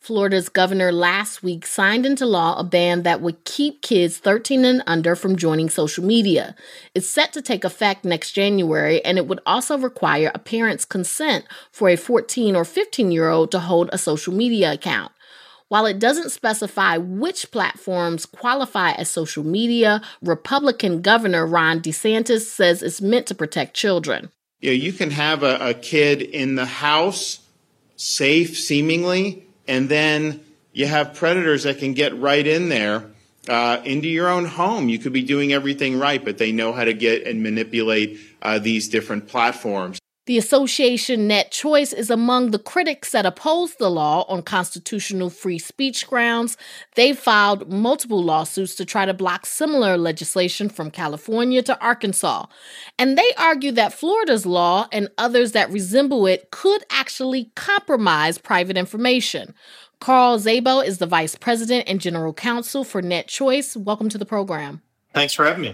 Florida's governor last week signed into law a ban that would keep kids 13 and under from joining social media. It's set to take effect next January, and it would also require a parent's consent for a 14 or 15-year-old to hold a social media account. While it doesn't specify which platforms qualify as social media, Republican Governor Ron DeSantis says it's meant to protect children. Yeah, you can have a kid in the house, safe seemingly, and then you have predators that can get right in there into your own home. You could be doing everything right, but they know how to get and manipulate these different platforms. The association Net Choice is among the critics that oppose the law on constitutional free speech grounds. They've filed multiple lawsuits to try to block similar legislation from California to Arkansas. And they argue that Florida's law and others that resemble it could actually compromise private information. Carl Szabo is the vice president and general counsel for Net Choice. Welcome to the program. Thanks for having me.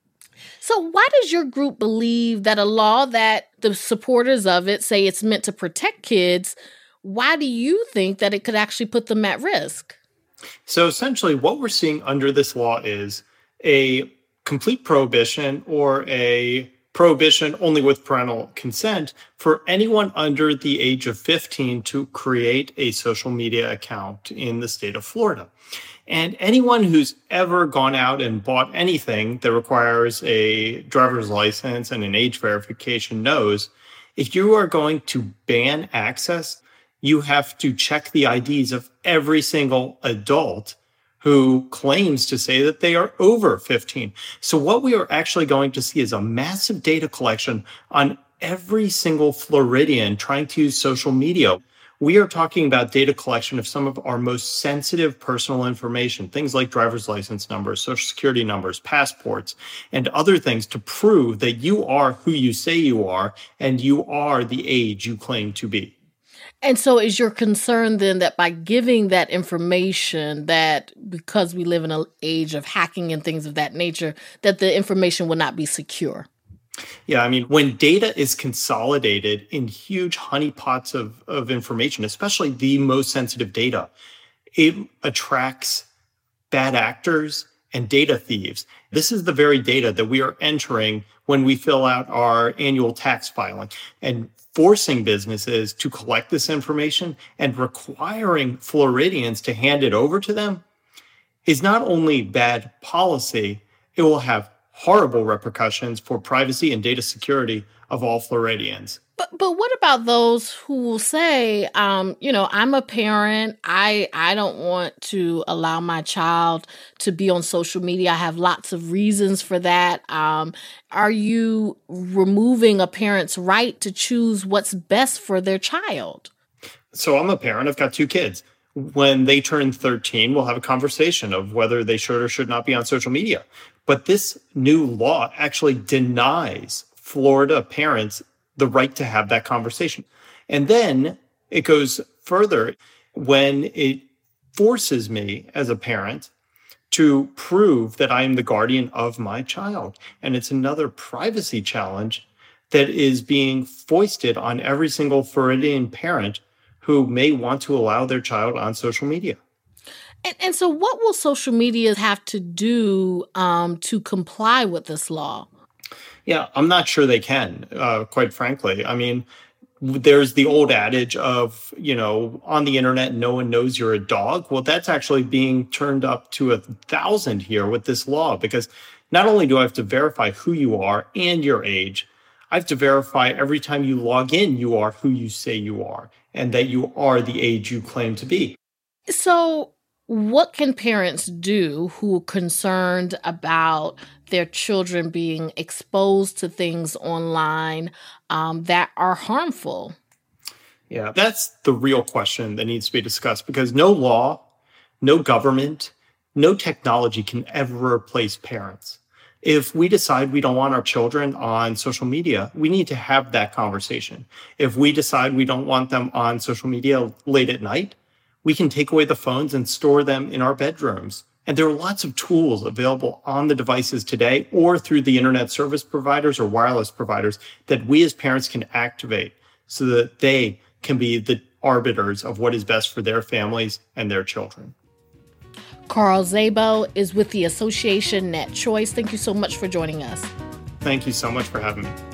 So why does your group believe that a law that the supporters of it say it's meant to protect kids, why do you think that it could actually put them at risk? So essentially what we're seeing under this law is a complete prohibition or a prohibition only with parental consent for anyone under the age of 15 to create a social media account in the state of Florida. And anyone who's ever gone out and bought anything that requires a driver's license and an age verification knows if you are going to ban access, you have to check the IDs of every single adult who claims to say that they are over 15. So what we are actually going to see is a massive data collection on every single Floridian trying to use social media. We are talking about data collection of some of our most sensitive personal information, things like driver's license numbers, social security numbers, passports, and other things to prove that you are who you say you are and you are the age you claim to be. And so is your concern then that by giving that information, that because we live in an age of hacking and things of that nature, that the information will not be secure? Yeah, I mean, when data is consolidated in huge honeypots of information, especially the most sensitive data, it attracts bad actors and data thieves. This is the very data that we are entering when we fill out our annual tax filing and forcing businesses to collect this information and requiring Floridians to hand it over to them is not only bad policy, it will have horrible repercussions for privacy and data security of all Floridians. But what about those who will say, I'm a parent. I don't want to allow my child to be on social media. I have lots of reasons for that. Are you removing a parent's right to choose what's best for their child? So I'm a parent. I've got 2 kids. When they turn 13, we'll have a conversation of whether they should or should not be on social media. But this new law actually denies Florida parents the right to have that conversation. And then it goes further when it forces me as a parent to prove that I am the guardian of my child. And it's another privacy challenge that is being foisted on every single Floridian parent who may want to allow their child on social media. And so what will social media have to do to comply with this law? Yeah, I'm not sure they can, quite frankly. I mean, there's the old adage of, on the internet, no one knows you're a dog. Well, that's actually being turned up to 1,000 here with this law, because not only do I have to verify who you are and your age, I have to verify every time you log in, you are who you say you are and that you are the age you claim to be. So what can parents do who are concerned about their children being exposed to things online that are harmful? Yeah, that's the real question that needs to be discussed, because no law, no government, no technology can ever replace parents. If we decide we don't want our children on social media, we need to have that conversation. If we decide we don't want them on social media late at night, we can take away the phones and store them in our bedrooms. And there are lots of tools available on the devices today or through the internet service providers or wireless providers that we as parents can activate so that they can be the arbiters of what is best for their families and their children. Carl Szabo is with the Association Net Choice. Thank you so much for joining us. Thank you so much for having me.